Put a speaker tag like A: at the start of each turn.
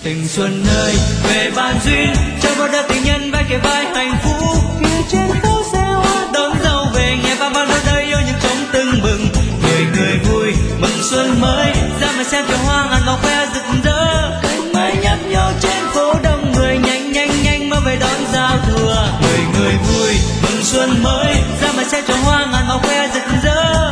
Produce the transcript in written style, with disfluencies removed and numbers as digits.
A: Tình xuân ơi về bàn duyên cho một đôi tình nhân vai kề vai hạnh phúc.
B: Kia trên phố xe hoa
A: Đón dâu về nghe vang vang đôi đây yêu những trống tưng bừng. Người người vui mừng xuân mới ra mà xem chợ hoa ngàn ngọc khoe rực rỡ.
B: cành mai nhấp nhô trên phố
A: Đông người nhanh nhanh nhanh mau về đón giao thừa. Người người vui mừng xuân mới ra mà xem chợ hoa ngàn ngọc khoe rực rỡ.